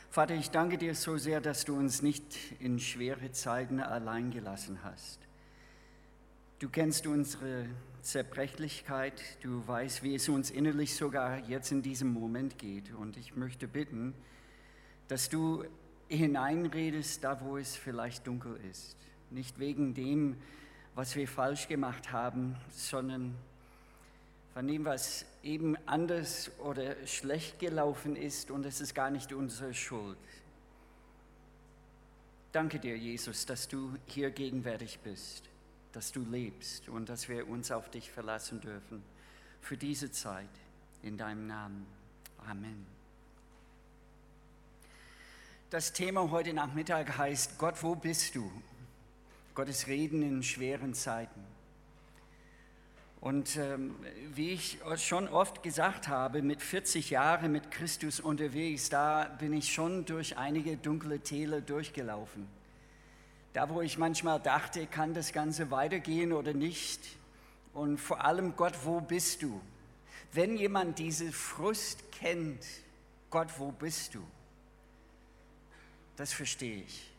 Vater, ich danke dir so sehr, dass du uns nicht in schwere Zeiten allein gelassen hast. Du kennst unsere Zerbrechlichkeit, du weißt, wie es uns innerlich sogar jetzt in diesem Moment geht. Und ich möchte bitten, dass du hineinredest, da wo es vielleicht dunkel ist. Nicht wegen dem, was wir falsch gemacht haben, sondern von dem, was eben anders oder schlecht gelaufen ist, und es ist gar nicht unsere Schuld. Danke dir, Jesus, dass du hier gegenwärtig bist, dass du lebst und dass wir uns auf dich verlassen dürfen für diese Zeit. In deinem Namen. Amen. Das Thema heute Nachmittag heißt: Gott, wo bist du? Gottes Reden in schweren Zeiten. Und wie ich schon oft gesagt habe, mit 40 Jahren mit Christus unterwegs, da bin ich schon durch einige dunkle Täler durchgelaufen. Da, wo ich manchmal dachte, kann das Ganze weitergehen oder nicht? Und vor allem, Gott, wo bist du? Wenn jemand diese Frust kennt, Gott, wo bist du? Das verstehe ich.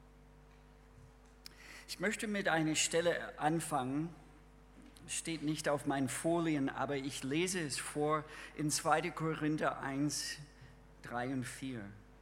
Ich möchte mit einer Stelle anfangen, steht nicht auf meinen Folien, aber ich lese es vor in 2. Korinther 1, 3 und 4.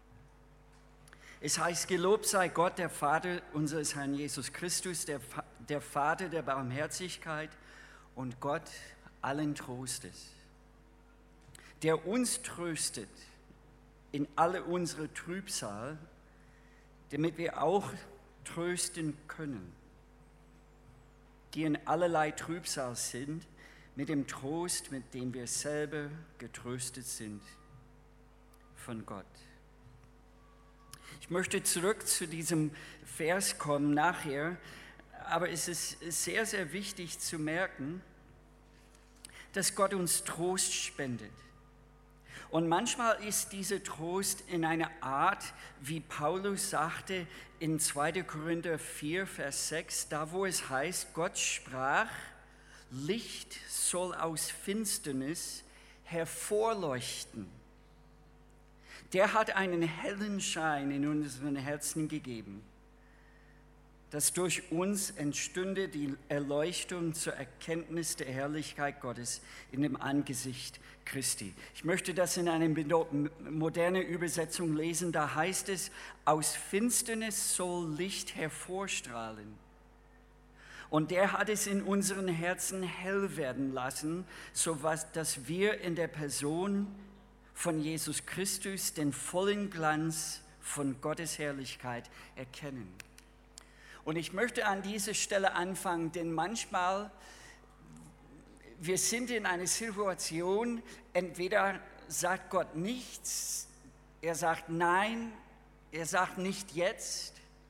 Es heißt: Gelobt sei Gott, der Vater unseres Herrn Jesus Christus, der Vater der Barmherzigkeit und Gott allen Trostes, der uns tröstet in alle unsere Trübsal, damit wir auch trösten können, die in allerlei Trübsal sind, mit dem Trost, mit dem wir selber getröstet sind von Gott. Ich möchte zurück zu diesem Vers kommen nachher, aber es ist sehr, sehr wichtig zu merken, dass Gott uns Trost spendet. Und manchmal ist dieser Trost in einer Art, wie Paulus sagte in 2. Korinther 4, Vers 6, da wo es heißt, Gott sprach, Licht soll aus Finsternis hervorleuchten. Der hat einen hellen Schein in unseren Herzen gegeben, dass durch uns entstünde die Erleuchtung zur Erkenntnis der Herrlichkeit Gottes in dem Angesicht Christi. Ich möchte das in einer modernen Übersetzung lesen. Da heißt es: Aus Finsternis soll Licht hervorstrahlen. Und der hat es in unseren Herzen hell werden lassen, so dass wir in der Person von Jesus Christus den vollen Glanz von Gottes Herrlichkeit erkennen. Und ich möchte an dieser Stelle anfangen, denn manchmal, wir sind in einer Situation, entweder sagt Gott nichts, er sagt nein, er sagt nicht jetzt.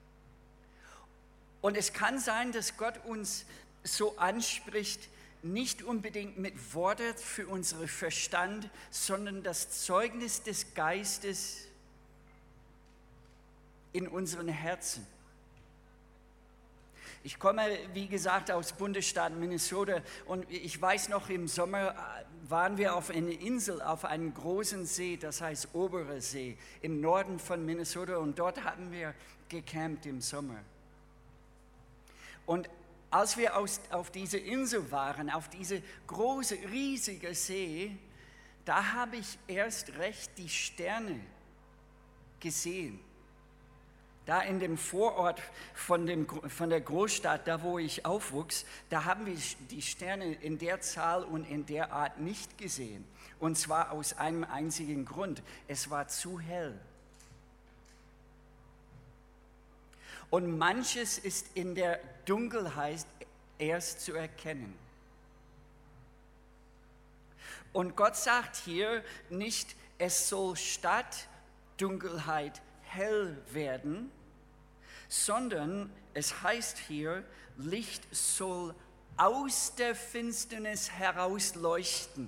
Und es kann sein, dass Gott uns so anspricht, nicht unbedingt mit Worten für unseren Verstand, sondern das Zeugnis des Geistes in unseren Herzen. Ich komme, wie gesagt, aus Bundesstaat Minnesota und ich weiß noch, im Sommer waren wir auf einer Insel, auf einem großen See, das heißt Oberer See, im Norden von Minnesota, und dort hatten wir gecampt im Sommer. Und als wir auf dieser Insel waren, auf diese große, riesige See, da habe ich erst recht die Sterne gesehen. Da in dem Vorort von der Großstadt, da wo ich aufwuchs, da haben wir die Sterne in der Zahl und in der Art nicht gesehen. Und zwar aus einem einzigen Grund: Es war zu hell. Und manches ist in der Dunkelheit erst zu erkennen. Und Gott sagt hier nicht, es soll statt Dunkelheit hell werden, sondern es heißt hier, Licht soll aus der Finsternis herausleuchten.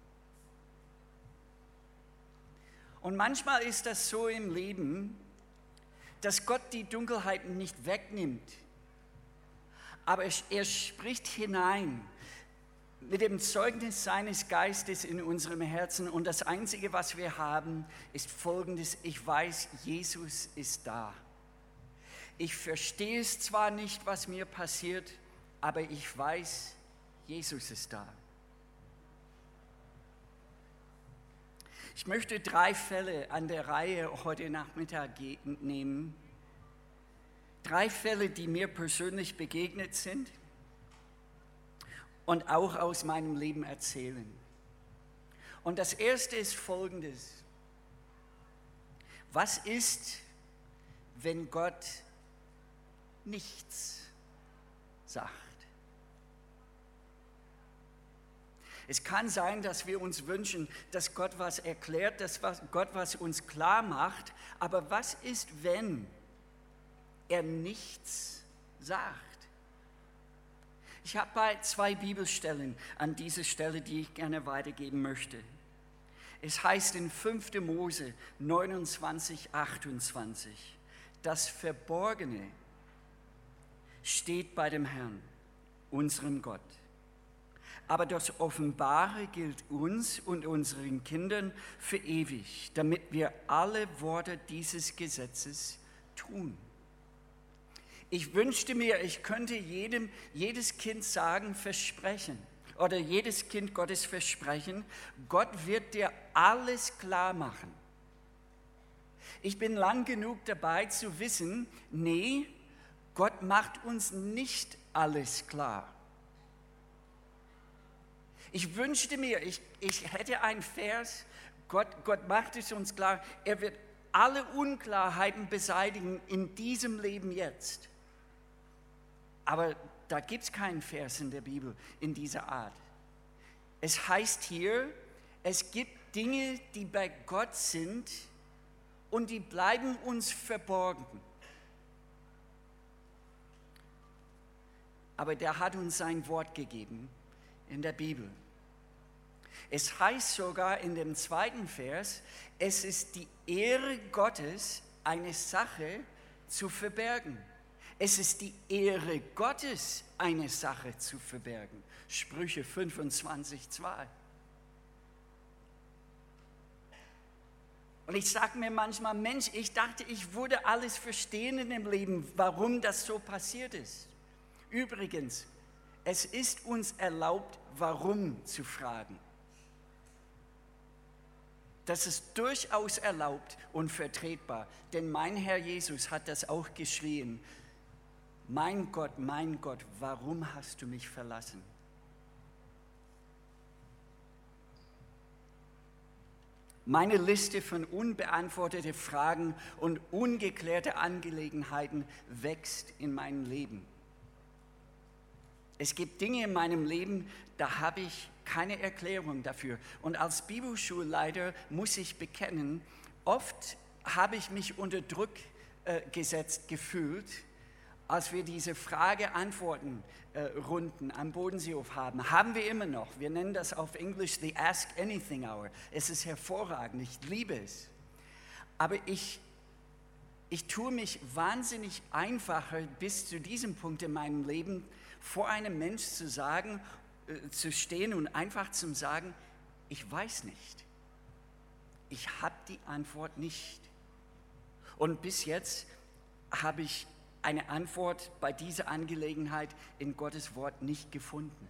Und manchmal ist das so im Leben, dass Gott die Dunkelheit nicht wegnimmt, aber er spricht hinein mit dem Zeugnis seines Geistes in unserem Herzen. Und das Einzige, was wir haben, ist Folgendes: Ich weiß, Jesus ist da. Ich verstehe es zwar nicht, was mir passiert, aber ich weiß, Jesus ist da. Ich möchte 3 Fälle an der Reihe heute Nachmittag nehmen. 3 Fälle, die mir persönlich begegnet sind und auch aus meinem Leben erzählen. Und das erste ist Folgendes: Was ist, wenn Gott nichts sagt? Es kann sein, dass wir uns wünschen, dass Gott was erklärt, dass Gott was uns klar macht. Aber was ist, wenn er nichts sagt? Ich habe 2 Bibelstellen an dieser Stelle, die ich gerne weitergeben möchte. Es heißt in 5. Mose 29, 28, das Verborgene steht bei dem Herrn, unserem Gott. Aber das Offenbare gilt uns und unseren Kindern für ewig, damit wir alle Worte dieses Gesetzes tun. Ich wünschte mir, ich könnte jedes Kind sagen, versprechen, oder jedes Kind Gottes versprechen, Gott wird dir alles klar machen. Ich bin lang genug dabei zu wissen, nee, Gott macht uns nicht alles klar. Ich wünschte mir, ich hätte einen Vers, Gott macht es uns klar, er wird alle Unklarheiten beseitigen in diesem Leben jetzt. Aber da gibt es keinen Vers in der Bibel in dieser Art. Es heißt hier, es gibt Dinge, die bei Gott sind und die bleiben uns verborgen. Aber der hat uns sein Wort gegeben in der Bibel. Es heißt sogar in dem 2. Vers, es ist die Ehre Gottes, eine Sache zu verbergen. Es ist die Ehre Gottes, eine Sache zu verbergen. Sprüche 25,2. Und ich sage mir manchmal, Mensch, ich dachte, ich würde alles verstehen in dem Leben, warum das so passiert ist. Übrigens, es ist uns erlaubt, warum zu fragen. Das ist durchaus erlaubt und vertretbar, denn mein Herr Jesus hat das auch geschrien. Mein Gott, warum hast du mich verlassen? Meine Liste von unbeantworteten Fragen und ungeklärte Angelegenheiten wächst in meinem Leben. Es gibt Dinge in meinem Leben, da habe ich keine Erklärung dafür. Und als Bibelschulleiter muss ich bekennen, oft habe ich mich unter Druck gesetzt gefühlt, als wir diese Frage-Antworten-Runden am Bodenseehof haben. Haben wir immer noch. Wir nennen das auf Englisch the Ask Anything Hour. Es ist hervorragend, ich liebe es. Aber ich tue mich wahnsinnig einfacher bis zu diesem Punkt in meinem Leben, vor einem Mensch zu stehen und einfach zu sagen, ich weiß nicht. Ich habe die Antwort nicht. Und bis jetzt habe ich eine Antwort bei dieser Angelegenheit in Gottes Wort nicht gefunden.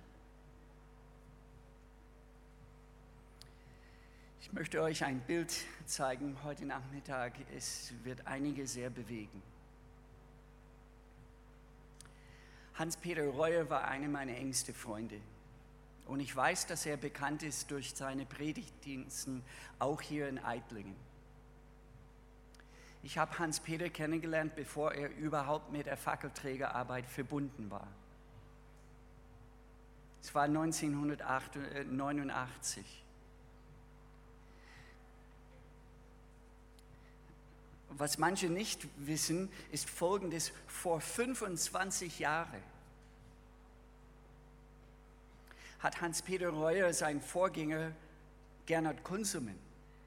Ich möchte euch ein Bild zeigen heute Nachmittag. Es wird einige sehr bewegen. Hans-Peter Reuer war einer meiner engsten Freunde. Und ich weiß, dass er bekannt ist durch seine Predigtdiensten, auch hier in Eitlingen. Ich habe Hans-Peter kennengelernt, bevor er überhaupt mit der Fackelträgerarbeit verbunden war. Es war 1989. Was manche nicht wissen, ist Folgendes: Vor 25 Jahren hat Hans-Peter Reuer seinen Vorgänger Gernot Kunzelmann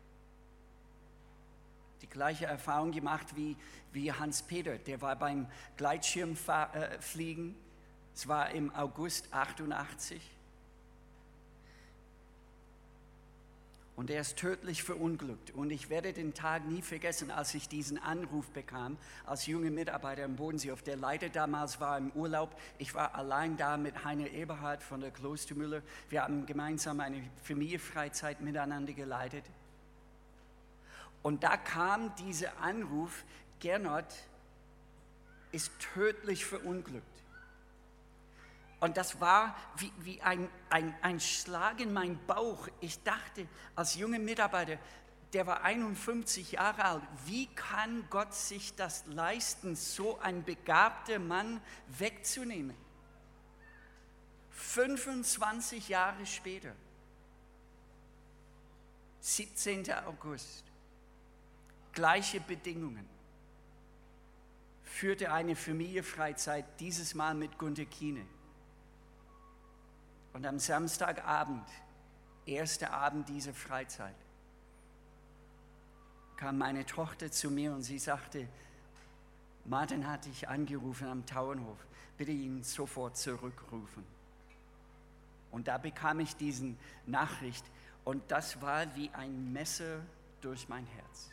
die gleiche Erfahrung gemacht wie Hans-Peter. Der war beim Gleitschirmfliegen, es war im August 88. Und er ist tödlich verunglückt. Und ich werde den Tag nie vergessen, als ich diesen Anruf bekam, als junger Mitarbeiter im Bodensee. Der Leiter damals war im Urlaub. Ich war allein da mit Heiner Eberhard von der Klostermühle. Wir haben gemeinsam eine Familienfreizeit miteinander geleitet. Und da kam dieser Anruf, Gernot ist tödlich verunglückt. Und das war wie ein Schlag in meinen Bauch. Ich dachte, als junger Mitarbeiter, der war 51 Jahre alt, wie kann Gott sich das leisten, so einen begabten Mann wegzunehmen? 25 Jahre später, 17. August, gleiche Bedingungen, führte eine Familienfreizeit, dieses Mal mit Gunter Kiene. Und am Samstagabend, erster Abend dieser Freizeit, kam meine Tochter zu mir und sie sagte, Martin hat dich angerufen am Tauernhof, bitte ihn sofort zurückrufen. Und da bekam ich diese Nachricht und das war wie ein Messer durch mein Herz.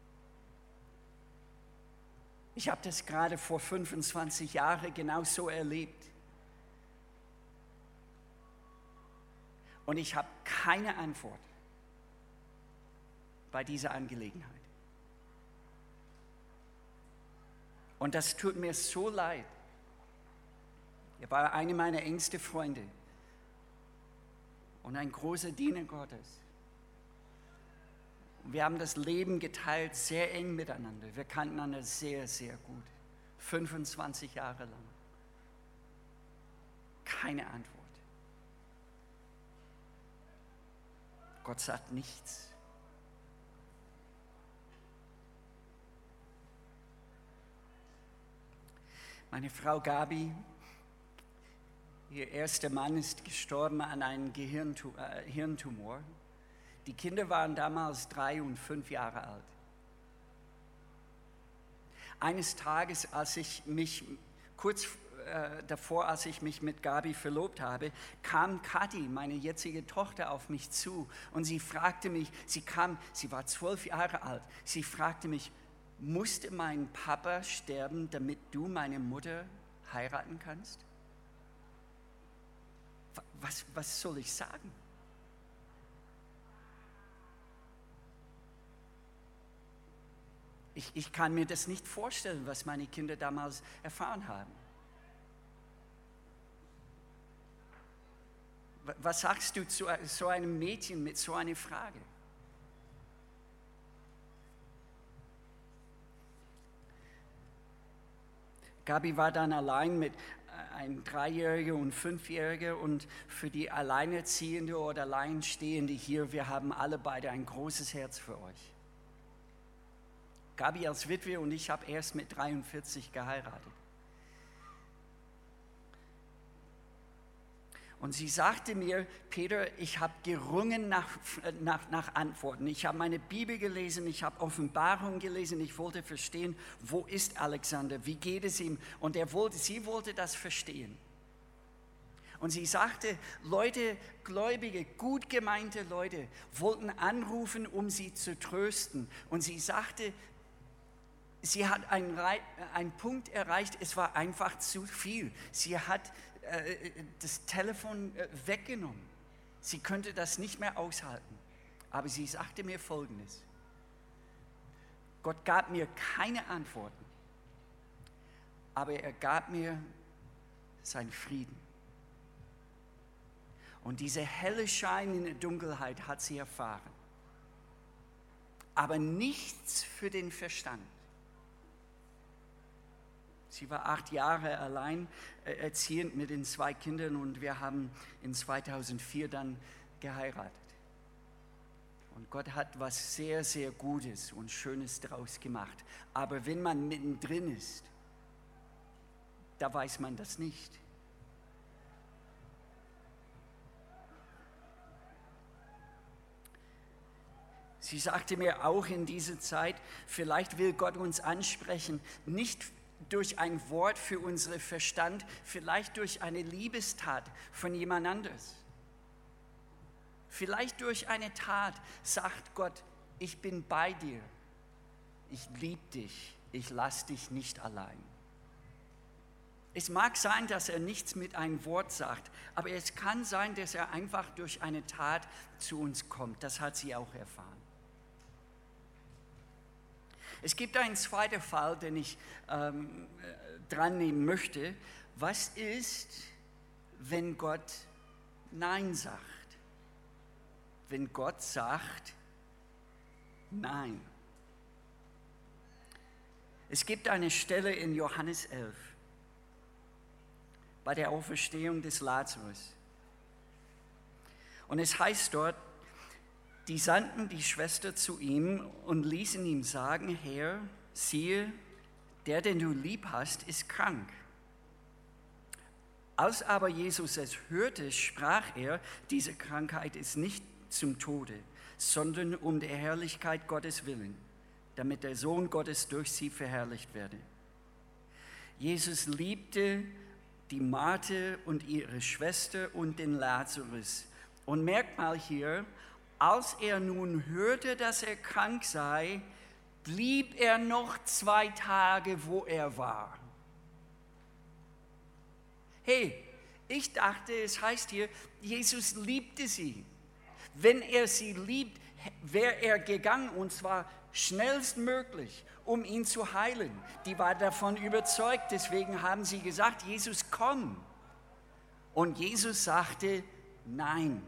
Ich habe das gerade vor 25 Jahren genau so erlebt. Und ich habe keine Antwort bei dieser Angelegenheit. Und das tut mir so leid. Er war einer meiner engsten Freunde und ein großer Diener Gottes. Und wir haben das Leben geteilt, sehr eng miteinander. Wir kannten einander sehr, sehr gut. 25 Jahre lang. Keine Antwort. Gott sagt nichts. Meine Frau Gabi, ihr erster Mann ist gestorben an einem Hirntumor. Die Kinder waren damals 3 und 5 Jahre alt. Eines Tages, als ich mich als ich mich mit Gabi verlobt habe, kam Kathi, meine jetzige Tochter, auf mich zu und sie fragte mich, sie war 12 Jahre alt, sie fragte mich, musste mein Papa sterben, damit du meine Mutter heiraten kannst? Was soll ich sagen? Ich kann mir das nicht vorstellen, was meine Kinder damals erfahren haben. Was sagst du zu so einem Mädchen mit so einer Frage? Gabi war dann allein mit einem 3-Jährigen und 5-Jährigen und für die Alleinerziehende oder Alleinstehende hier, wir haben alle beide ein großes Herz für euch. Gabi als Witwe und ich habe erst mit 43 geheiratet. Und sie sagte mir, Peter, ich habe gerungen nach Antworten. Ich habe meine Bibel gelesen, ich habe Offenbarung gelesen, ich wollte verstehen, wo ist Alexander, wie geht es ihm? Und sie wollte das verstehen. Und sie sagte, Leute, Gläubige, gut gemeinte Leute, wollten anrufen, um sie zu trösten. Und sie sagte, sie hat einen Punkt erreicht, es war einfach zu viel. Sie hat das Telefon weggenommen. Sie könnte das nicht mehr aushalten. Aber sie sagte mir Folgendes. Gott gab mir keine Antworten, aber er gab mir seinen Frieden. Und diese helle Schein in der Dunkelheit hat sie erfahren. Aber nichts für den Verstand. Sie war 8 Jahre allein erziehend mit den 2 Kindern und wir haben in 2004 dann geheiratet. Und Gott hat was sehr, sehr Gutes und Schönes daraus gemacht. Aber wenn man mittendrin ist, da weiß man das nicht. Sie sagte mir auch in dieser Zeit, vielleicht will Gott uns ansprechen, nicht durch ein Wort für unseren Verstand, vielleicht durch eine Liebestat von jemand anderes. vielleicht durch eine Tat, sagt Gott, ich bin bei dir, ich liebe dich, ich lasse dich nicht allein. Es mag sein, dass er nichts mit einem Wort sagt, aber es kann sein, dass er einfach durch eine Tat zu uns kommt. Das hat sie auch erfahren. Es gibt einen zweiten Fall, den ich dran nehmen möchte. Was ist, wenn Gott Nein sagt? Wenn Gott sagt Nein. Es gibt eine Stelle in Johannes 11 bei der Auferstehung des Lazarus. Und es heißt dort, die sandten die Schwester zu ihm und ließen ihm sagen, Herr, siehe, der, den du lieb hast, ist krank. Als aber Jesus es hörte, sprach er, diese Krankheit ist nicht zum Tode, sondern um der Herrlichkeit Gottes willen, damit der Sohn Gottes durch sie verherrlicht werde. Jesus liebte die Marthe und ihre Schwester und den Lazarus. Und merkt mal hier, als er nun hörte, dass er krank sei, blieb er noch 2 Tage, wo er war. Hey, ich dachte, es heißt hier, Jesus liebte sie. Wenn er sie liebt, wäre er gegangen, und zwar schnellstmöglich, um ihn zu heilen. Die war davon überzeugt, deswegen haben sie gesagt, Jesus, komm. Und Jesus sagte, nein.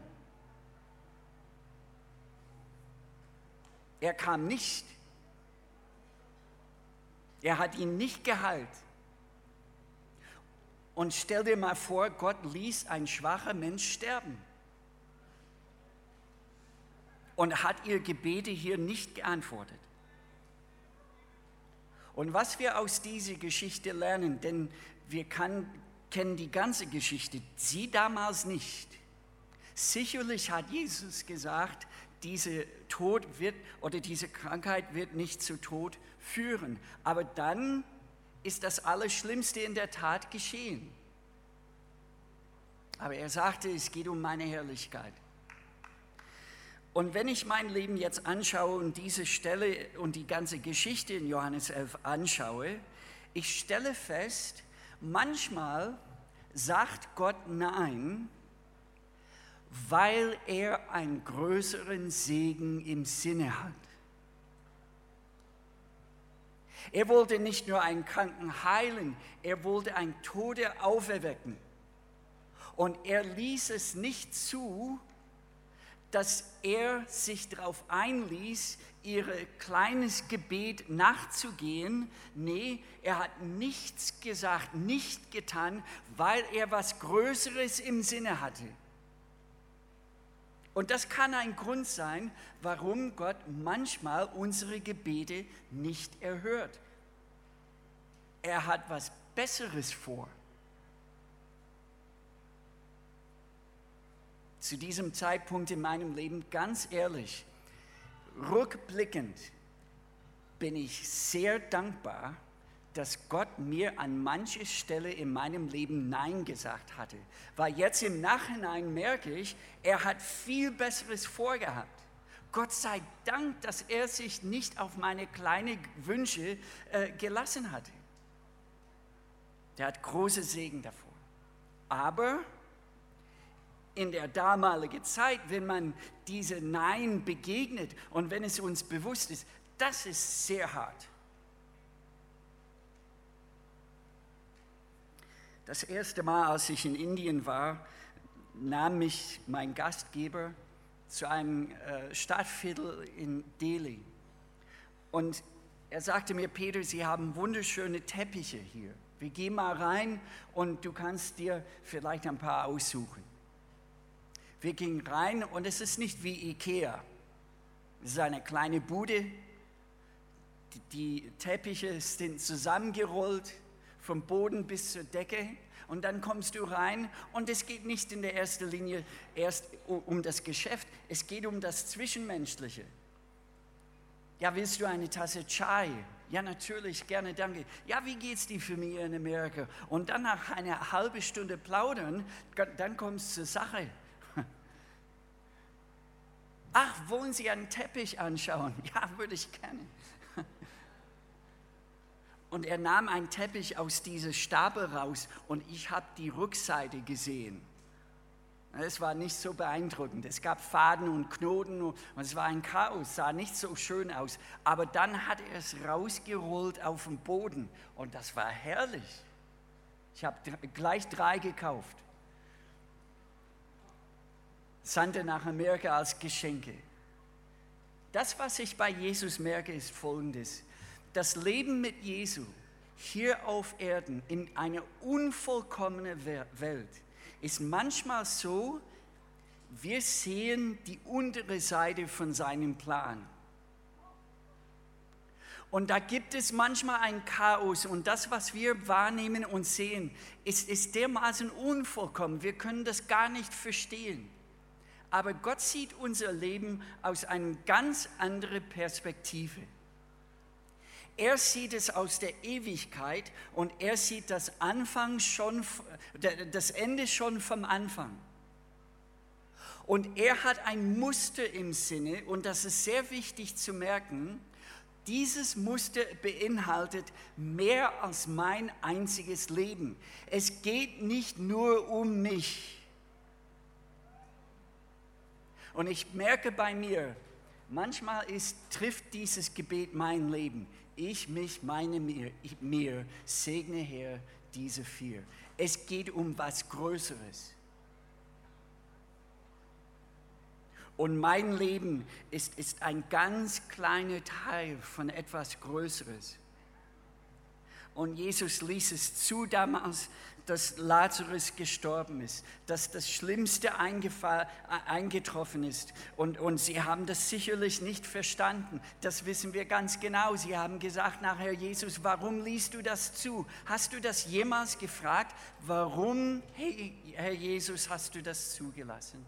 Er kam nicht. Er hat ihn nicht geheilt. Und stell dir mal vor, Gott ließ ein schwacher Mensch sterben. Und hat ihr Gebete hier nicht geantwortet. Und was wir aus dieser Geschichte lernen, denn wir kennen die ganze Geschichte, sie damals nicht. Sicherlich hat Jesus gesagt, diese Krankheit wird nicht zu Tod führen. Aber dann ist das Allerschlimmste in der Tat geschehen. Aber er sagte, es geht um meine Herrlichkeit. Und wenn ich mein Leben jetzt anschaue und diese Stelle und die ganze Geschichte in Johannes 11 anschaue, ich stelle fest, manchmal sagt Gott Nein, weil er einen größeren Segen im Sinne hat. Er wollte nicht nur einen Kranken heilen, er wollte einen Toten auferwecken. Und er ließ es nicht zu, dass er sich darauf einließ, ihr kleines Gebet nachzugehen. Nee, er hat nichts gesagt, nicht getan, weil er was Größeres im Sinne hatte. Und das kann ein Grund sein, warum Gott manchmal unsere Gebete nicht erhört. Er hat was Besseres vor. Zu diesem Zeitpunkt in meinem Leben, ganz ehrlich, rückblickend bin ich sehr dankbar, dass Gott mir an mancher Stelle in meinem Leben Nein gesagt hatte. Weil jetzt im Nachhinein merke ich, er hat viel Besseres vorgehabt. Gott sei Dank, dass er sich nicht auf meine kleinen Wünsche gelassen hatte. Der hat große Segen davor. Aber in der damaligen Zeit, wenn man diese Nein begegnet und wenn es uns bewusst ist, das ist sehr hart. Das erste Mal, als ich in Indien war, nahm mich mein Gastgeber zu einem Stadtviertel in Delhi. Und er sagte mir, Peter, Sie haben wunderschöne Teppiche hier. Wir gehen mal rein und du kannst dir vielleicht ein paar aussuchen. Wir gingen rein und es ist nicht wie Ikea. Es ist eine kleine Bude. Die Teppiche sind zusammengerollt, vom Boden bis zur Decke. Und dann kommst du rein und es geht nicht in der ersten Linie erst um das Geschäft, es geht um das Zwischenmenschliche. Ja, willst du eine Tasse Chai? Ja, natürlich, gerne, danke. Ja, wie geht's dir für mich in Amerika? Und dann nach einer halben Stunde plaudern, dann kommst du zur Sache. Ach, wollen Sie einen Teppich anschauen? Ja, würde ich gerne. Und er nahm einen Teppich aus dieser Stapel raus und ich habe die Rückseite gesehen. Es war nicht so beeindruckend. Es gab Faden und Knoten und es war ein Chaos, sah nicht so schön aus. Aber dann hat er es rausgerollt auf den Boden und das war herrlich. Ich habe gleich 3 gekauft. Sandte nach Amerika als Geschenke. Das, was ich bei Jesus merke, ist Folgendes. Das Leben mit Jesu hier auf Erden in einer unvollkommenen Welt ist manchmal so, wir sehen die untere Seite von seinem Plan. Und da gibt es manchmal ein Chaos und das, was wir wahrnehmen und sehen, ist dermaßen unvollkommen. Wir können das gar nicht verstehen. Aber Gott sieht unser Leben aus einer ganz anderen Perspektive. Er sieht es aus der Ewigkeit und er sieht das Ende schon vom Anfang. Und er hat ein Muster im Sinne und das ist sehr wichtig zu merken. Dieses Muster beinhaltet mehr als mein einziges Leben. Es geht nicht nur um mich. Und ich merke bei mir, manchmal trifft dieses Gebet mein Leben. Ich, mich, meine, mir, segne Herr diese 4. Es geht um was Größeres. Und mein Leben ist ein ganz kleiner Teil von etwas Größeres. Und Jesus ließ es zu damals, dass Lazarus gestorben ist, dass das Schlimmste eingetroffen ist. Und sie haben das sicherlich nicht verstanden. Das wissen wir ganz genau. Sie haben gesagt nachher, Jesus, warum liest du das zu? Hast du das jemals gefragt? Warum, Herr Jesus, hast du das zugelassen?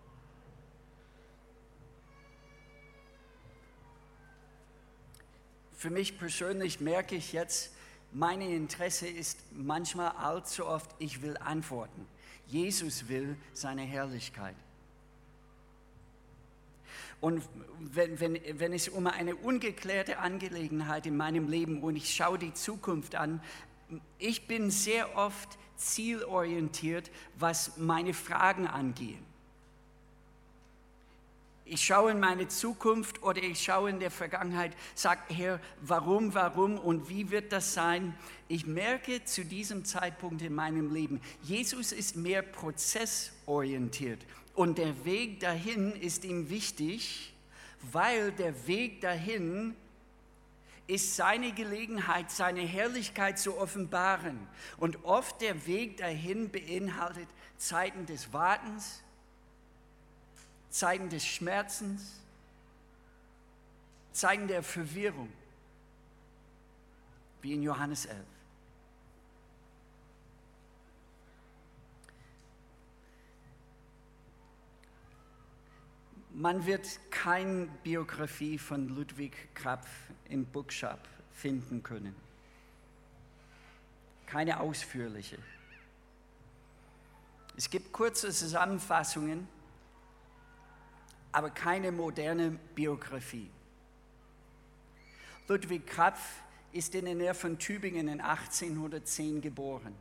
Für mich persönlich merke ich jetzt, mein Interesse ist manchmal allzu oft, ich will antworten. Jesus will seine Herrlichkeit. Und wenn es um eine ungeklärte Angelegenheit in meinem Leben und ich schaue die Zukunft an, ich bin sehr oft zielorientiert, was meine Fragen angeht. Ich schaue in meine Zukunft oder ich schaue in der Vergangenheit, sage, Herr, warum und wie wird das sein? Ich merke zu diesem Zeitpunkt in meinem Leben, Jesus ist mehr prozessorientiert und der Weg dahin ist ihm wichtig, weil der Weg dahin ist seine Gelegenheit, seine Herrlichkeit zu offenbaren. Und oft der Weg dahin beinhaltet Zeiten des Wartens, Zeiten des Schmerzens, Zeiten der Verwirrung, wie in Johannes 11. Man wird keine Biografie von Ludwig Krapf im Bookshop finden können. Keine ausführliche. Es gibt kurze Zusammenfassungen, aber keine moderne Biografie. Ludwig Krapf ist in der Nähe von Tübingen in 1810 geboren.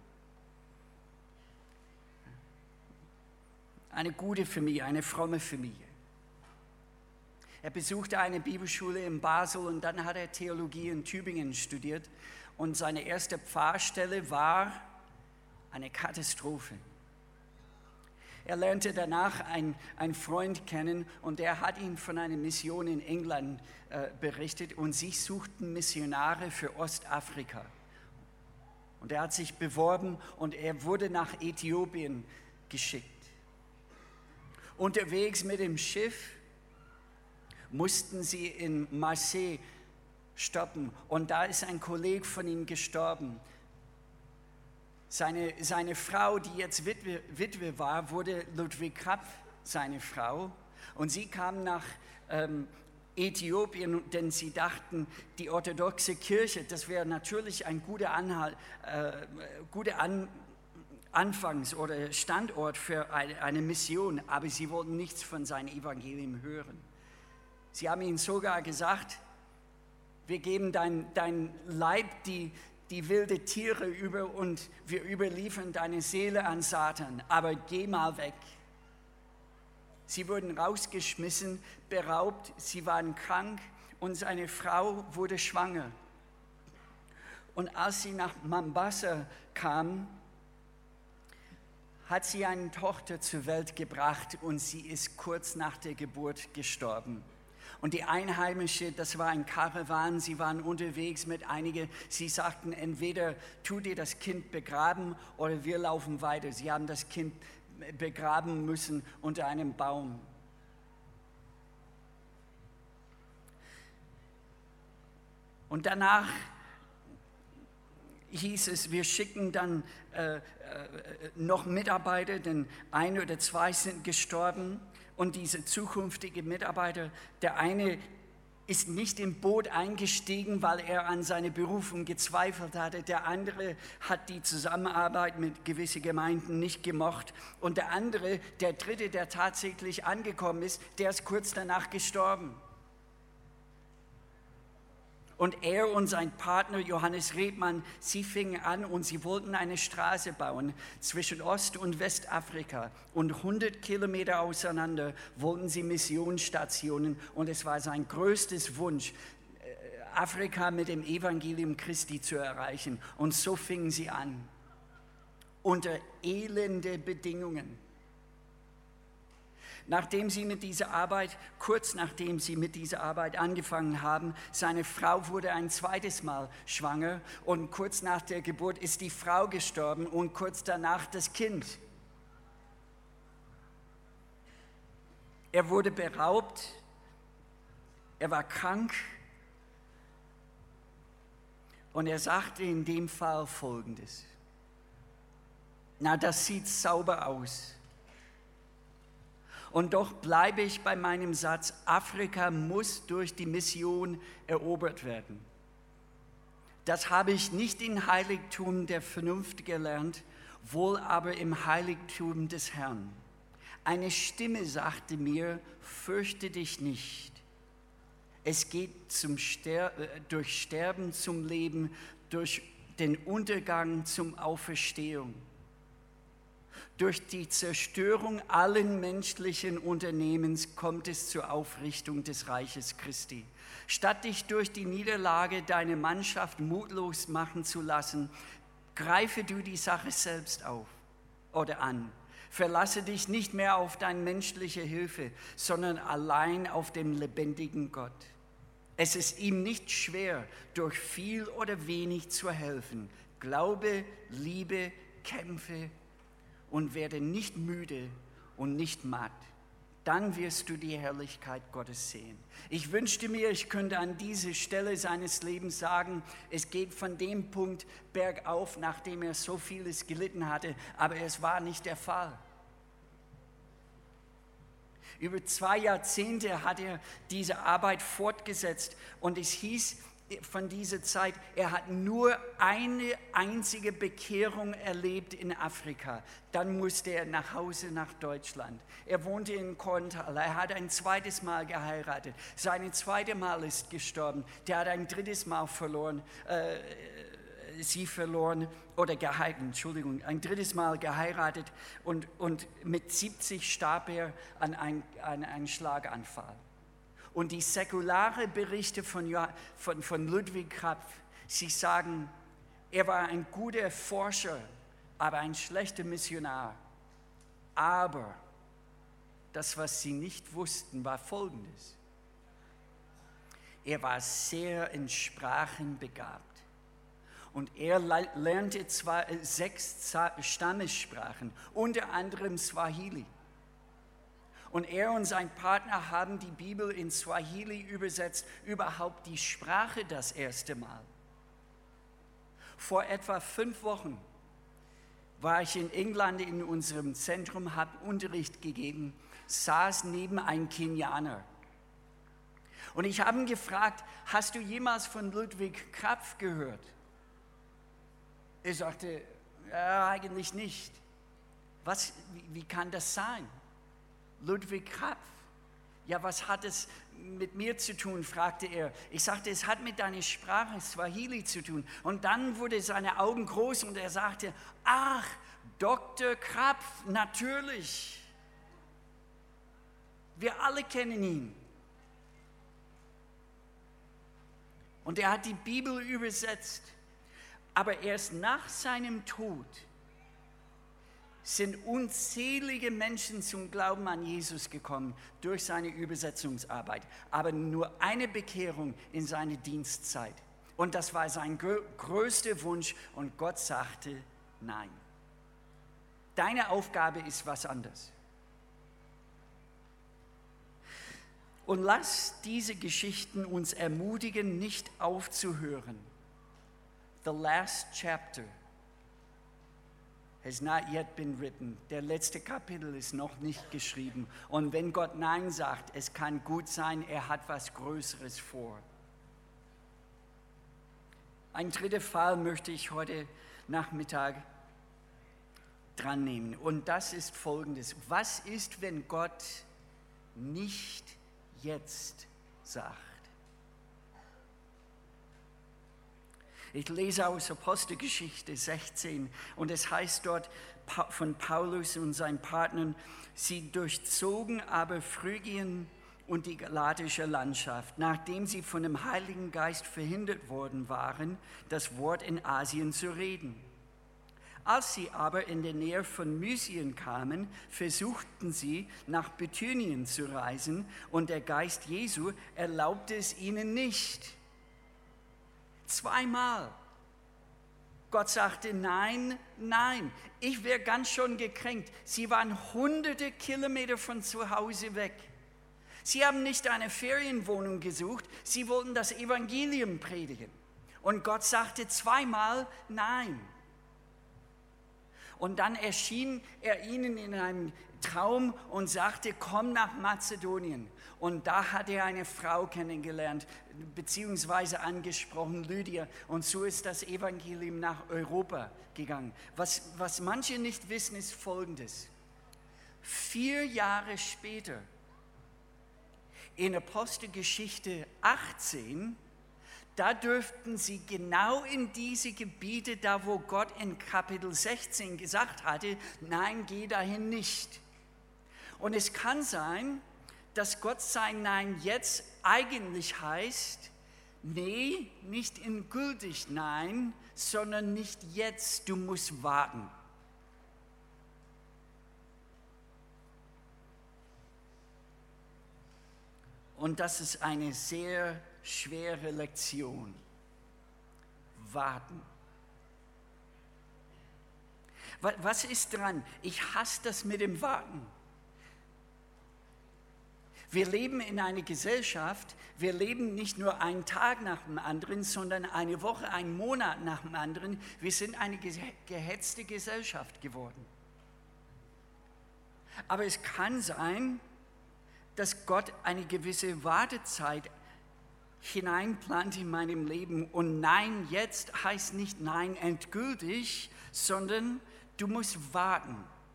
Eine gute Familie, eine fromme Familie. Er besuchte eine Bibelschule in Basel und dann hat er Theologie in Tübingen studiert und seine erste Pfarrstelle war eine Katastrophe. Er lernte danach einen Freund kennen und der hat ihm von einer Mission in England berichtet und sie suchten Missionare für Ostafrika. Und er hat sich beworben und er wurde nach Äthiopien geschickt. Unterwegs mit dem Schiff mussten sie in Marseille stoppen und da ist ein Kollege von ihm gestorben. Seine Frau, die jetzt Witwe war, wurde Ludwig Krapf seine Frau. Und sie kam nach Äthiopien, denn sie dachten, die orthodoxe Kirche, das wäre natürlich ein guter Anfangs- oder Standort für eine Mission, aber sie wollten nichts von seinem Evangelium hören. Sie haben ihnen sogar gesagt, wir geben dein Leib die wilde Tiere über und wir überliefern deine Seele an Satan, aber geh mal weg. Sie wurden rausgeschmissen, beraubt, sie waren krank und seine Frau wurde schwanger. Und als sie nach Mombasa kam, hat sie eine Tochter zur Welt gebracht und sie ist kurz nach der Geburt gestorben. Und die Einheimischen, das war ein Karawan, sie waren unterwegs mit einigen, sie sagten, entweder tu dir das Kind begraben oder wir laufen weiter. Sie haben das Kind begraben müssen unter einem Baum. Und danach hieß es, wir schicken dann noch Mitarbeiter, denn 1 oder 2 sind gestorben. Und diese zukünftige Mitarbeiter, der eine ist nicht im Boot eingestiegen, weil er an seine Berufung gezweifelt hatte. Der andere hat die Zusammenarbeit mit gewissen Gemeinden nicht gemocht. Und der andere, der dritte, der tatsächlich angekommen ist, der ist kurz danach gestorben. Und er und sein Partner Johannes Redmann, sie fingen an und sie wollten eine Straße bauen zwischen Ost- und Westafrika. Und 100 Kilometer auseinander wollten sie Missionsstationen. Und es war sein größtes Wunsch, Afrika mit dem Evangelium Christi zu erreichen. Und so fingen sie an, unter elende Bedingungen. Kurz nachdem sie mit dieser Arbeit angefangen haben, seine Frau wurde ein zweites Mal schwanger und kurz nach der Geburt ist die Frau gestorben und kurz danach das Kind. Er wurde beraubt, er war krank und er sagte in dem Fall Folgendes: Na, das sieht sauber aus. Und doch bleibe ich bei meinem Satz, Afrika muss durch die Mission erobert werden. Das habe ich nicht im Heiligtum der Vernunft gelernt, wohl aber im Heiligtum des Herrn. Eine Stimme sagte mir, fürchte dich nicht. Es geht durch Sterben zum Leben, durch den Untergang zum Auferstehung. Durch die Zerstörung allen menschlichen Unternehmens kommt es zur Aufrichtung des Reiches Christi. Statt dich durch die Niederlage deiner Mannschaft mutlos machen zu lassen, greife du die Sache selbst auf oder an. Verlasse dich nicht mehr auf deine menschliche Hilfe, sondern allein auf den lebendigen Gott. Es ist ihm nicht schwer, durch viel oder wenig zu helfen. Glaube, liebe, kämpfe und werde nicht müde und nicht matt. Dann wirst du die Herrlichkeit Gottes sehen. Ich wünschte mir, ich könnte an dieser Stelle seines Lebens sagen, es geht von dem Punkt bergauf, nachdem er so vieles gelitten hatte, aber es war nicht der Fall. Über 2 Jahrzehnte hat er diese Arbeit fortgesetzt und es hieß von dieser Zeit, er hat nur eine einzige Bekehrung erlebt in Afrika. Dann musste er nach Hause nach Deutschland. Er wohnte in Korntal. Er hat ein zweites Mal geheiratet. Sein zweites Mal ist gestorben. Der hat ein drittes Mal ein drittes Mal geheiratet und mit 70 starb er an einem Schlaganfall. Und die säkularen Berichte von Ludwig Krapf, sie sagen, er war ein guter Forscher, aber ein schlechter Missionar. Aber das, was sie nicht wussten, war Folgendes. Er war sehr in Sprachen begabt. Und er lernte 6 Stammessprachen, unter anderem Swahili. Und er und sein Partner haben die Bibel in Swahili übersetzt, überhaupt die Sprache das erste Mal. Vor etwa 5 Wochen war ich in England in unserem Zentrum, habe Unterricht gegeben, saß neben einem Kenianer. Und ich habe ihn gefragt, hast du jemals von Ludwig Krapf gehört? Er sagte, ja, eigentlich nicht. Wie kann das sein? Ludwig Krapf. Ja, was hat es mit mir zu tun, fragte er. Ich sagte, es hat mit deiner Sprache Swahili zu tun. Und dann wurden seine Augen groß und er sagte, ach, Dr. Krapf, natürlich. Wir alle kennen ihn. Und er hat die Bibel übersetzt. Aber erst nach seinem Tod sind unzählige Menschen zum Glauben an Jesus gekommen durch seine Übersetzungsarbeit. Aber nur eine Bekehrung in seiner Dienstzeit. Und das war sein größter Wunsch und Gott sagte, nein. Deine Aufgabe ist was anderes. Und lass diese Geschichten uns ermutigen, nicht aufzuhören. The last chapter has not yet been written. Der letzte Kapitel ist noch nicht geschrieben. Und wenn Gott Nein sagt, es kann gut sein, er hat was Größeres vor. Ein dritter Fall möchte ich heute Nachmittag dran nehmen. Und das ist folgendes. Was ist, wenn Gott nicht jetzt sagt? Ich lese aus Apostelgeschichte 16 und es heißt dort von Paulus und seinen Partnern, sie durchzogen aber Phrygien und die galatische Landschaft, nachdem sie von dem Heiligen Geist verhindert worden waren, das Wort in Asien zu reden. Als sie aber in der Nähe von Mysien kamen, versuchten sie, nach Bithynien zu reisen, und der Geist Jesu erlaubte es ihnen nicht. Zweimal. Gott sagte, nein, nein. Ich wäre ganz schön gekränkt. Sie waren hunderte Kilometer von zu Hause weg. Sie haben nicht eine Ferienwohnung gesucht, sie wollten das Evangelium predigen. Und Gott sagte zweimal, nein. Und dann erschien er ihnen in einem Traum und sagte, komm nach Mazedonien. Und da hat er eine Frau kennengelernt, beziehungsweise angesprochen, Lydia. Und so ist das Evangelium nach Europa gegangen. Was manche nicht wissen, ist Folgendes. 4 Jahre später, in Apostelgeschichte 18, da dürften sie genau in diese Gebiete, da wo Gott in Kapitel 16 gesagt hatte, nein, geh dahin nicht. Und es kann sein, dass Gott sein Nein jetzt eigentlich heißt, nee, nicht endgültig Nein, sondern nicht jetzt, du musst warten. Und das ist eine sehr schwere Lektion. Warten. Was ist dran? Ich hasse das mit dem Warten. Wir leben in einer Gesellschaft, wir leben nicht nur einen Tag nach dem anderen, sondern eine Woche, einen Monat nach dem anderen. Wir sind eine gehetzte Gesellschaft geworden. Aber es kann sein, dass Gott eine gewisse Wartezeit hineinplant in meinem Leben. Und Nein jetzt heißt nicht Nein endgültig, sondern du musst warten.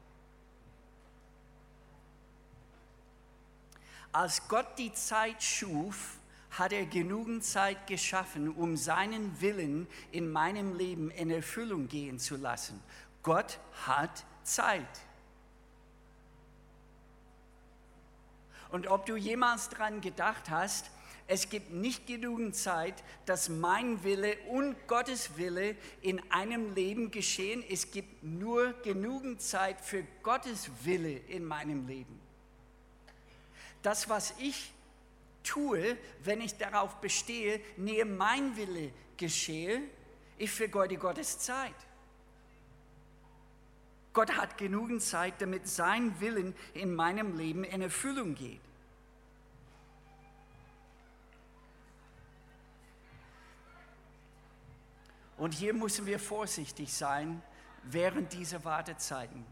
Als Gott die Zeit schuf, hat er genügend Zeit geschaffen, um seinen Willen in meinem Leben in Erfüllung gehen zu lassen. Gott hat Zeit. Und ob du jemals daran gedacht hast, es gibt nicht genügend Zeit, dass mein Wille und Gottes Wille in einem Leben geschehen. Es gibt nur genügend Zeit für Gottes Wille in meinem Leben. Das, was ich tue, wenn ich darauf bestehe, nähe mein Wille geschehe, ich vergeude Gottes Zeit. Gott hat genügend Zeit, damit sein Willen in meinem Leben in Erfüllung geht. Und hier müssen wir vorsichtig sein während dieser Wartezeiten.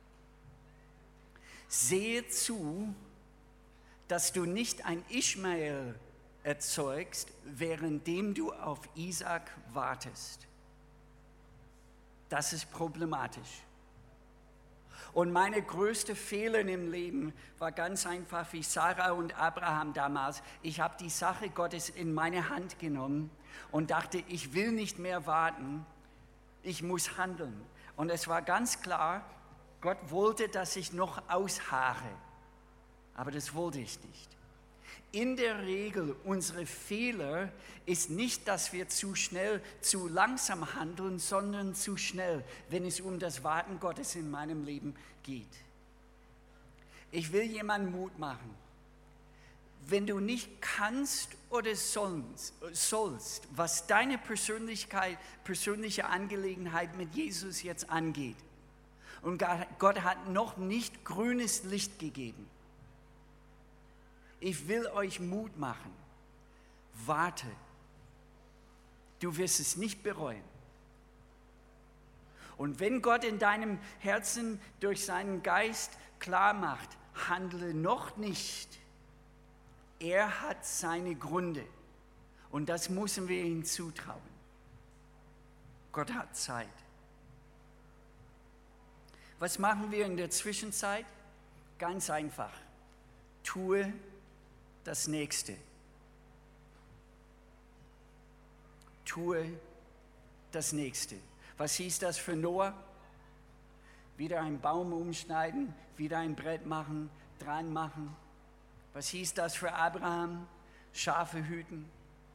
Sehe zu, dass du nicht ein Ishmael erzeugst, währenddem du auf Isaak wartest. Das ist problematisch. Und meine größte Fehler im Leben war ganz einfach wie Sarah und Abraham damals. Ich habe die Sache Gottes in meine Hand genommen und dachte, ich will nicht mehr warten, ich muss handeln. Und es war ganz klar, Gott wollte, dass ich noch ausharre, aber das wollte ich nicht. In der Regel, unsere Fehler ist nicht, dass wir zu schnell, zu langsam handeln, sondern zu schnell, wenn es um das Warten Gottes in meinem Leben geht. Ich will jemandem Mut machen. Wenn du nicht kannst oder sollst, was deine persönliche Angelegenheit mit Jesus jetzt angeht, und Gott hat noch nicht grünes Licht gegeben, ich will euch Mut machen. Warte. Du wirst es nicht bereuen. Und wenn Gott in deinem Herzen durch seinen Geist klar macht, handle noch nicht, er hat seine Gründe. Und das müssen wir ihm zutrauen. Gott hat Zeit. Was machen wir in der Zwischenzeit? Ganz einfach. Tue das Nächste. Tue das Nächste. Was hieß das für Noah? Wieder einen Baum umschneiden, wieder ein Brett machen, dran machen. Was hieß das für Abraham? Schafe hüten.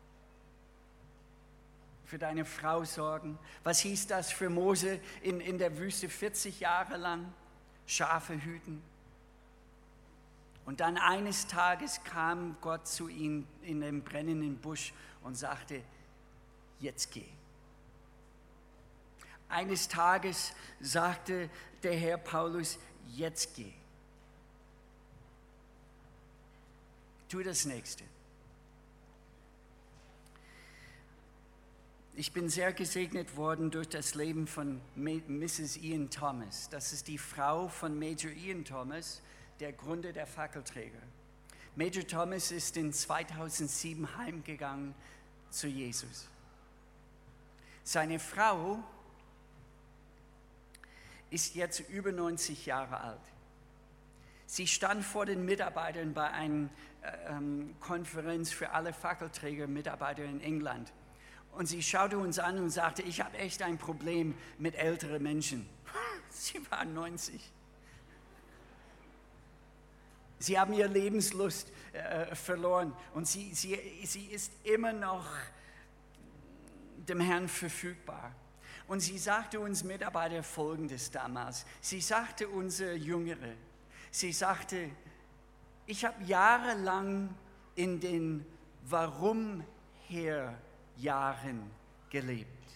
Für deine Frau sorgen. Was hieß das für Mose in der Wüste 40 Jahre lang? Schafe hüten. Und dann eines Tages kam Gott zu ihm in dem brennenden Busch und sagte, jetzt geh. Eines Tages sagte der Herr Paulus, jetzt geh. Tu das Nächste. Ich bin sehr gesegnet worden durch das Leben von Mrs. Ian Thomas. Das ist die Frau von Major Ian Thomas, der Gründer der Fackelträger. Major Thomas ist in 2007 heimgegangen zu Jesus. Seine Frau ist jetzt über 90 Jahre alt. Sie stand vor den Mitarbeitern bei einer Konferenz für alle Fackelträger-Mitarbeiter in England. Und sie schaute uns an und sagte, ich habe echt ein Problem mit älteren Menschen. Sie waren 90. Sie haben ihre Lebenslust verloren und sie ist immer noch dem Herrn verfügbar. Und sie sagte uns Mitarbeiter Folgendes damals. Sie sagte unsere Jüngere, sie sagte, ich habe jahrelang in den Warum-Herr-Jahren gelebt.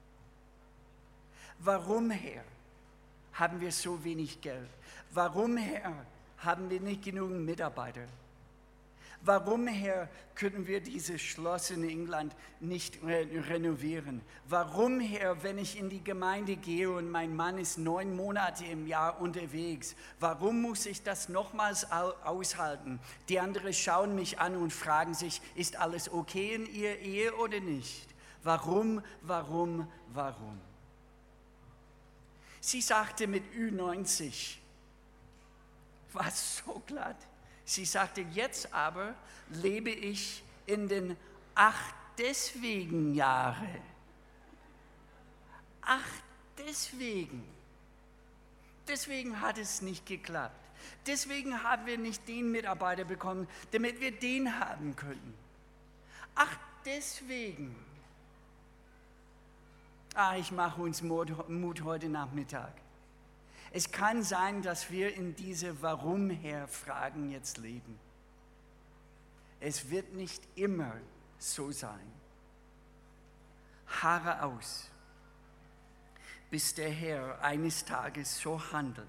Warum, Herr, haben wir so wenig Geld? Warum, Herr, haben wir nicht genügend Mitarbeiter? Warum, Herr, können wir dieses Schloss in England nicht renovieren? Warum, Herr, wenn ich in die Gemeinde gehe und mein Mann ist 9 Monate im Jahr unterwegs, warum muss ich das nochmals aushalten? Die anderen schauen mich an und fragen sich, ist alles okay in ihrer Ehe oder nicht? Warum? Sie sagte mit Ü90, war so glatt. Sie sagte, jetzt aber lebe ich in den deswegen Jahre. Deswegen. Deswegen hat es nicht geklappt. Deswegen haben wir nicht den Mitarbeiter bekommen, damit wir den haben können. Deswegen. Ich mache uns Mut heute Nachmittag. Es kann sein, dass wir in diese Warum-Herr-Fragen jetzt leben. Es wird nicht immer so sein. Harre aus, bis der Herr eines Tages so handelt,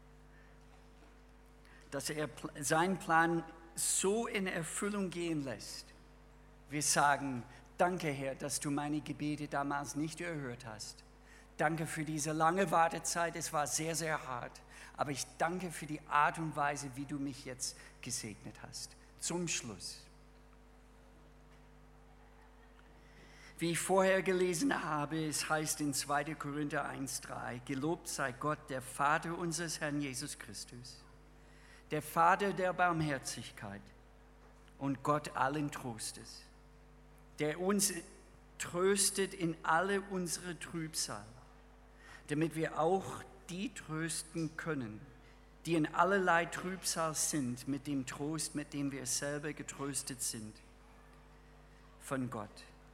dass er seinen Plan so in Erfüllung gehen lässt. Wir sagen, danke Herr, dass du meine Gebete damals nicht erhört hast. Danke für diese lange Wartezeit, es war sehr, sehr hart. Aber ich danke für die Art und Weise, wie du mich jetzt gesegnet hast. Zum Schluss. Wie ich vorher gelesen habe, es heißt in 2. Korinther 1,3, gelobt sei Gott, der Vater unseres Herrn Jesus Christus, der Vater der Barmherzigkeit und Gott allen Trostes, der uns tröstet in alle unsere Trübsal, damit wir auch die trösten können, die in allerlei Trübsal sind, mit dem Trost, mit dem wir selber getröstet sind von Gott.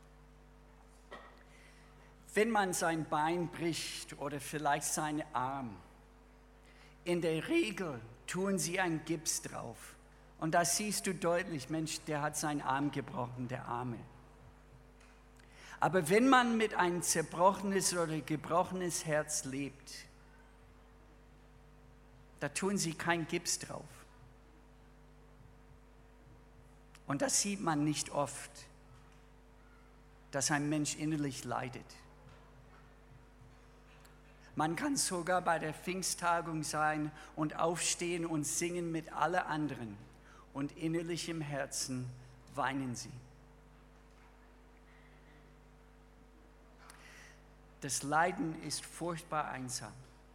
Wenn man sein Bein bricht oder vielleicht seinen Arm, in der Regel tun sie einen Gips drauf. Und da siehst du deutlich, Mensch, der hat seinen Arm gebrochen, der Arme. Aber wenn man mit einem zerbrochenes oder gebrochenes Herz lebt, da tun sie keinen Gips drauf. Und das sieht man nicht oft, dass ein Mensch innerlich leidet. Man kann sogar bei der Pfingsttagung sein und aufstehen und singen mit allen anderen und innerlich im Herzen weinen sie. Das Leiden ist furchtbar einsam.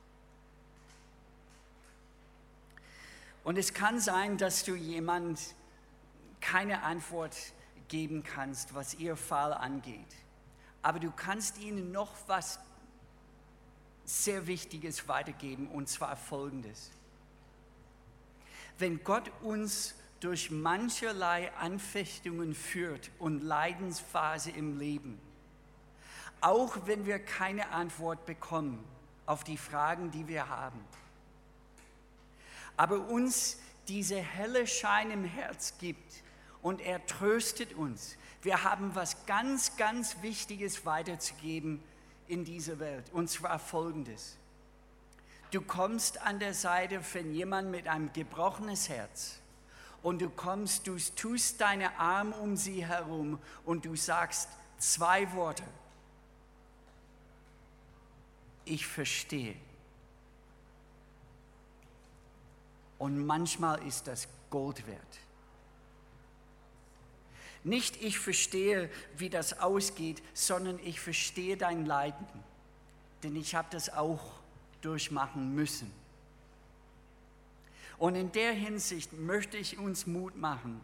Und es kann sein, dass du jemand keine Antwort geben kannst, was ihr Fall angeht. Aber du kannst ihnen noch was sehr Wichtiges weitergeben, und zwar Folgendes. Wenn Gott uns durch mancherlei Anfechtungen führt und Leidensphase im Leben, auch wenn wir keine Antwort bekommen auf die Fragen, die wir haben, aber uns diese helle Schein im Herz gibt und er tröstet uns. Wir haben was ganz, ganz Wichtiges weiterzugeben in dieser Welt, und zwar Folgendes. Du kommst an der Seite von jemandem mit einem gebrochenes Herz und du tust deine Arme um sie herum und du sagst 2 Worte. Ich verstehe. Und manchmal ist das Gold wert. Nicht ich verstehe, wie das ausgeht, sondern ich verstehe dein Leiden. Denn ich habe das auch durchmachen müssen. Und in der Hinsicht möchte ich uns Mut machen.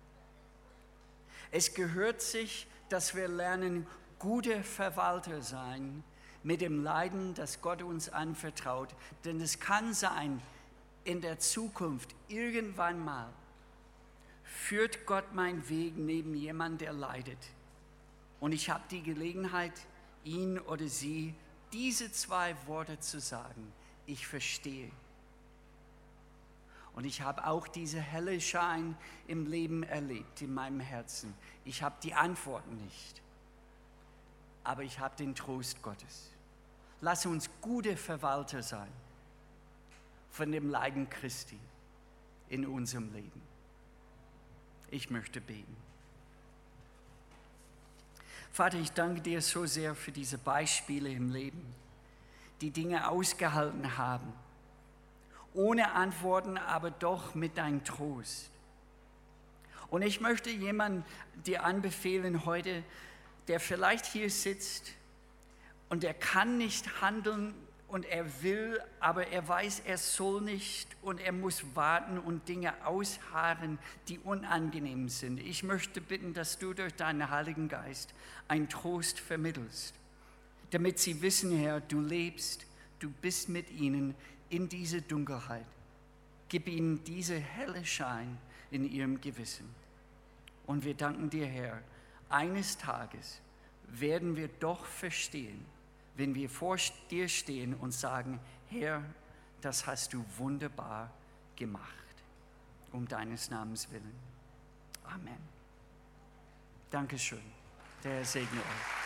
Es gehört sich, dass wir lernen, gute Verwalter sein mit dem Leiden, das Gott uns anvertraut. Denn es kann sein, in der Zukunft, irgendwann mal, führt Gott meinen Weg neben jemandem, der leidet. Und ich habe die Gelegenheit, ihn oder sie diese 2 Worte zu sagen. Ich verstehe. Und ich habe auch diese helle Schein im Leben erlebt, in meinem Herzen. Ich habe die Antworten nicht, aber ich habe den Trost Gottes. Lass uns gute Verwalter sein von dem Leiden Christi in unserem Leben. Ich möchte beten. Vater, ich danke dir so sehr für diese Beispiele im Leben, die Dinge ausgehalten haben, ohne Antworten, aber doch mit deinem Trost. Und ich möchte jemanden dir anbefehlen heute, der vielleicht hier sitzt und der kann nicht handeln und er will, aber er weiß, er soll nicht und er muss warten und Dinge ausharren, die unangenehm sind. Ich möchte bitten, dass du durch deinen Heiligen Geist einen Trost vermittelst, damit sie wissen, Herr, du lebst, du bist mit ihnen in diese Dunkelheit. Gib ihnen diese helle Schein in ihrem Gewissen. Und wir danken dir, Herr, eines Tages werden wir doch verstehen, wenn wir vor dir stehen und sagen, Herr, das hast du wunderbar gemacht, um deines Namens willen. Amen. Dankeschön. Der Herr segne euch.